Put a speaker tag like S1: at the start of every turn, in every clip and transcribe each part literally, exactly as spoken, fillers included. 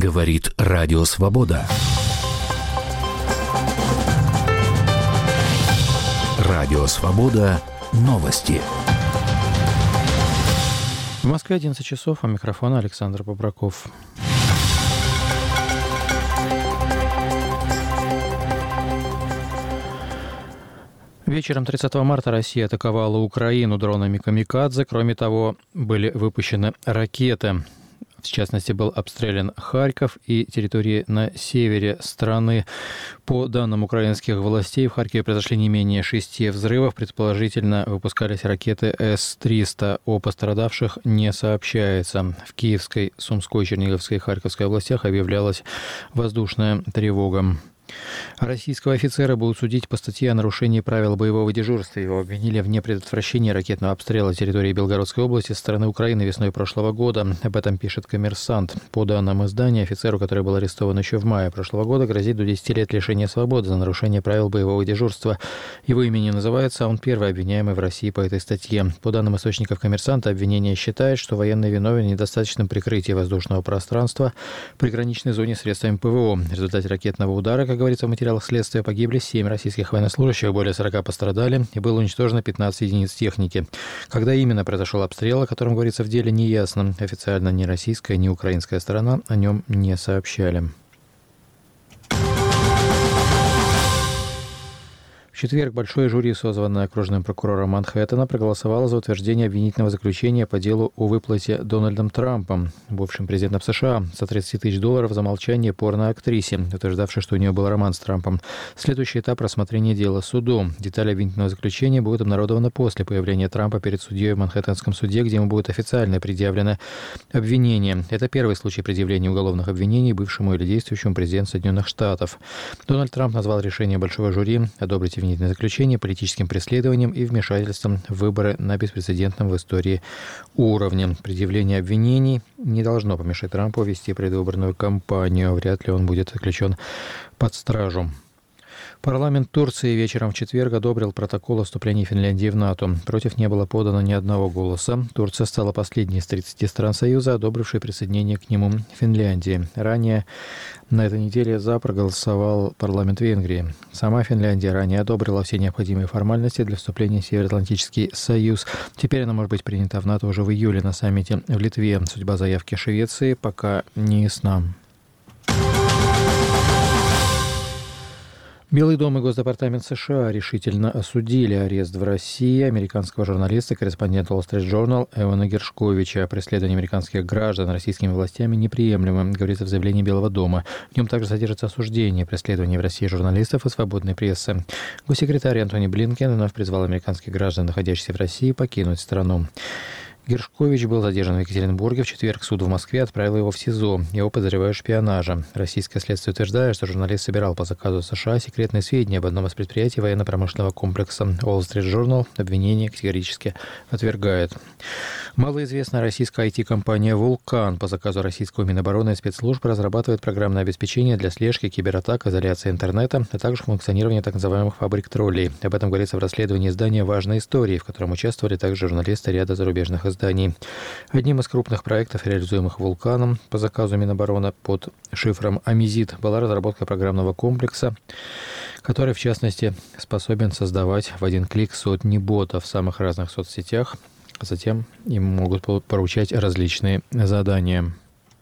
S1: Говорит Радио Свобода. Радио Свобода. Новости.
S2: В Москве одиннадцать часов, а микрофон Александр Бобраков. Вечером тридцатого марта Россия атаковала Украину дронами «Камикадзе». Кроме того, были выпущены ракеты. В частности, был обстрелян Харьков и территории на севере страны. По данным украинских властей, в Харькове произошли не менее шести взрывов. Предположительно, выпускались ракеты эс триста. О пострадавших не сообщается. В Киевской, Сумской, Черниговской и Харьковской областях объявлялась воздушная тревога. Российского офицера будут судить по статье о нарушении правил боевого дежурства. Его обвинили в непредотвращении ракетного обстрела территории Белгородской области со стороны Украины весной прошлого года. Об этом пишет «Коммерсант». По данным издания, офицеру, который был арестован еще в мае прошлого года, грозит до десяти лет лишения свободы за нарушение правил боевого дежурства. Его имя не называется, он первый обвиняемый в России по этой статье. По данным источников «Коммерсанта», обвинение считает, что военный виновен в недостаточном прикрытии воздушного пространства в приграничной зоне средствами ПВО. В результате ракетного удара, как говорится в материалах следствия, погибли семь российских военнослужащих, более сорока пострадали и было уничтожено пятнадцать единиц техники. Когда именно произошел обстрел, о котором говорится в деле, не ясно. Официально ни российская, ни украинская сторона о нем не сообщали. В четверг большое жюри, созванное окружным прокурором Манхэттена, проголосовало за утверждение обвинительного заключения по делу о выплате Дональдом Трампом, бывшим президентом США, за тридцать тысяч долларов за молчание порноактрисе, утверждавшей, что у нее был роман с Трампом. Следующий этап рассмотрения дела судом. Детали обвинительного заключения будут обнародованы после появления Трампа перед судьей в Манхэттенском суде, где ему будет официально предъявлено обвинение. Это первый случай предъявления уголовных обвинений бывшему или действующему президенту Соединенных Штатов. Дональд Трамп назвал решение большого жюри одобрить обвинительное заключение политическим преследованием и вмешательством в выборы на беспрецедентном в истории уровне. Предъявление обвинений не должно помешать Трампу вести предвыборную кампанию. Вряд ли он будет заключен под стражу. Парламент Турции вечером в четверг одобрил протокол о вступлении Финляндии в НАТО. Против не было подано ни одного голоса. Турция стала последней из тридцати стран Союза, одобрившей присоединение к нему Финляндии. Ранее на этой неделе за проголосовал парламент Венгрии. Сама Финляндия ранее одобрила все необходимые формальности для вступления в Североатлантический Союз. Теперь она может быть принята в НАТО уже в июле на саммите в Литве. Судьба заявки Швеции пока не ясна. Белый дом и Госдепартамент США решительно осудили арест в России американского журналиста и корреспондента Wall Street Journal Эвана Гершковича. Преследование американских граждан российскими властями неприемлемо, говорится в заявлении Белого дома. В нем также содержится осуждение преследования в России журналистов и свободной прессы. Госсекретарь Антони Блинкен вновь призвал американских граждан, находящихся в России, покинуть страну. Гершкович был задержан в Екатеринбурге. В четверг суд в Москве отправил его в СИЗО. Его подозревают в шпионаже. Российское следствие утверждает, что журналист собирал по заказу США секретные сведения об одном из предприятий военно-промышленного комплекса. Wall Street Journal обвинение категорически отвергает. Малоизвестная российская ай ти-компания «Вулкан» по заказу российского Минобороны и спецслужб разрабатывает программное обеспечение для слежки кибератак, изоляции интернета, а также функционирования так называемых фабрик троллей. Об этом говорится в расследовании издания «Важные истории», в котором участвовали также журналисты ряда зарубежных изданий. Одним из крупных проектов, реализуемых «Вулканом» по заказу Минобороны под шифром «Амизит», была разработка программного комплекса, который, в частности, способен создавать в один клик сотни ботов в самых разных соцсетях. Затем им могут поручать различные задания.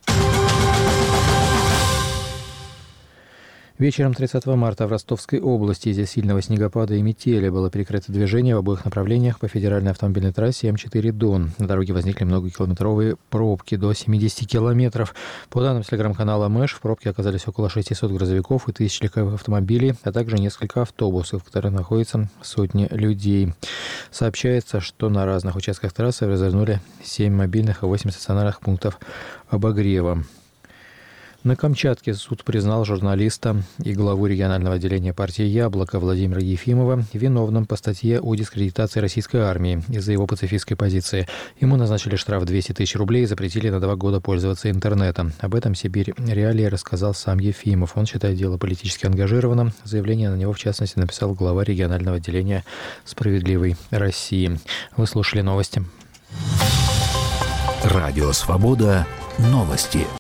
S2: Вечером тридцатого марта в Ростовской области из-за сильного снегопада и метели было перекрыто движение в обоих направлениях по федеральной автомобильной трассе эм четыре Дон. На дороге возникли многокилометровые пробки до семидесяти километров. По данным телеграм-канала Мэш, в пробке оказались около шестисот грузовиков и тысяч легковых автомобилей, а также несколько автобусов, в которых находятся сотни людей. Сообщается, что на разных участках трассы развернули семь мобильных и восемь стационарных пунктов обогрева. На Камчатке суд признал журналиста и главу регионального отделения партии «Яблоко» Владимира Ефимова виновным по статье о дискредитации российской армии из-за его пацифистской позиции. Ему назначили штраф двести тысяч рублей и запретили на два года пользоваться интернетом. Об этом Сибирь Реалии рассказал сам Ефимов. Он считает дело политически ангажированным. Заявление на него, в частности, написал глава регионального отделения «Справедливой России». Вы слушали новости.
S1: Радио «Свобода». Новости.